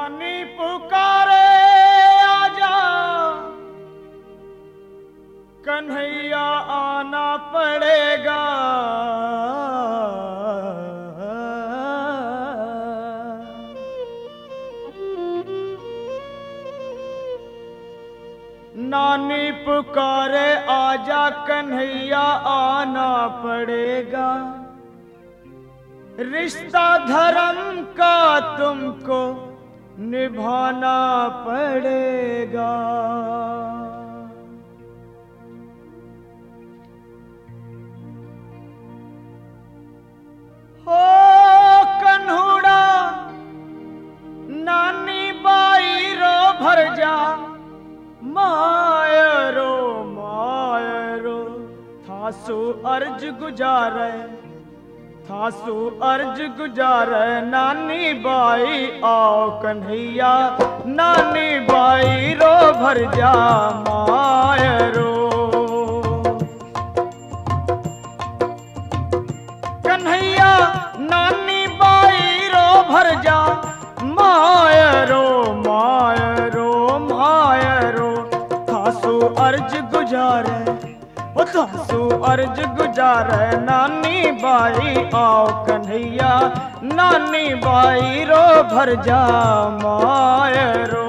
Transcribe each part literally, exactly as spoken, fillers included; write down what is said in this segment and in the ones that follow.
नानी पुकारे आजा कन्हैया आना पड़ेगा। नानी पुकारे आजा कन्हैया आना पड़ेगा। रिश्ता धर्म का तुमको निभाना पड़ेगा। हो कन्हुड़ा नानी बाई रो भर जा मायरो मायरो थासु अर्ज गुजारे थासु अर्ज गुजारे नानी बाई आओ कन्हैया नानी बाई रो भर जा मायरो। कन्हैया नानी बाई रो भर जा मायरो मायरो मायरो थासु अर्ज गुजारे ओ थासु अर्ज गुजारे नानी बाई आओ कन्हैया नानी बाई रो भर जा मायरो।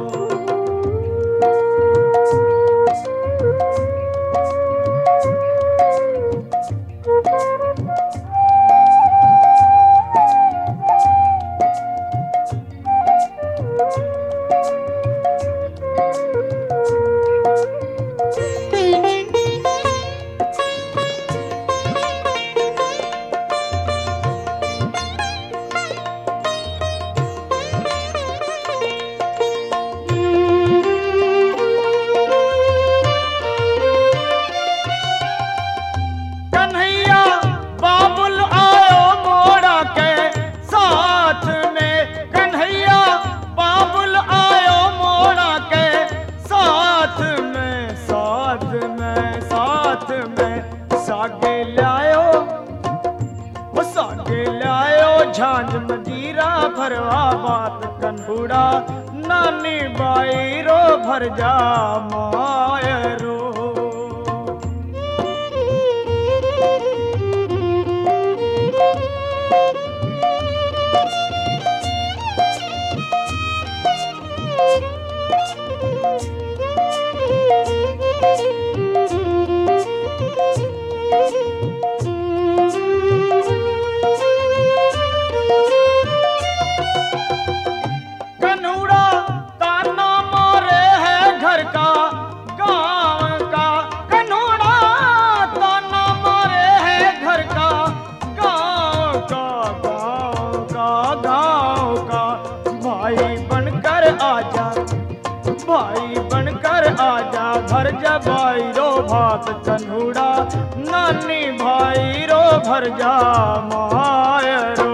झांझ मजीरा भरवा बात कन्हुड़ा नानी बाई रो भर जा मायरो। भाई बनकर आजा भर जा भाई रो भात कन्हुड़ा नानी भाई रो भर जा मायरो।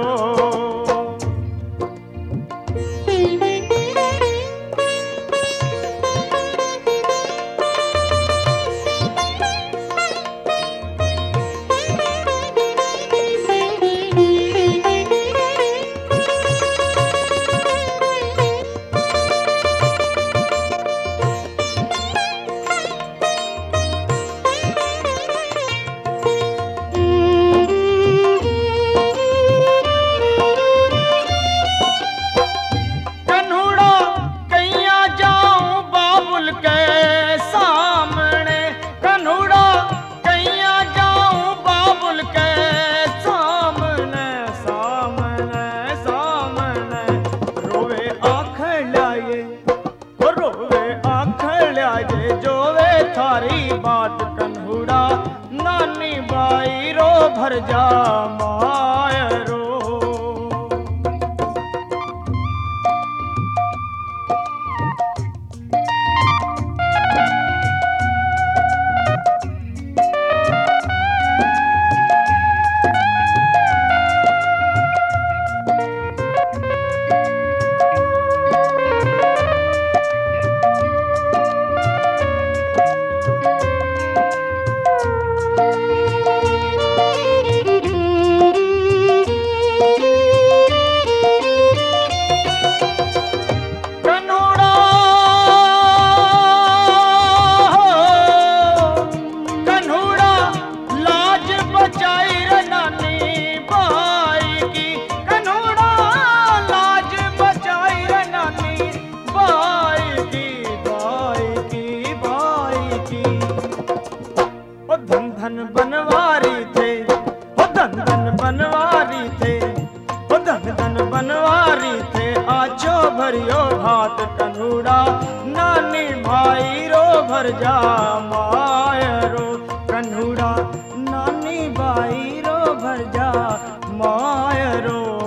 बात कन्हुड़ा नानी बाई रो भर जा मायरो। भरियो भात कन्हूड़ा, नानी भाई रो भर जा मायरो कन्हूड़ा, नानी भाई रो भर जा मायरो।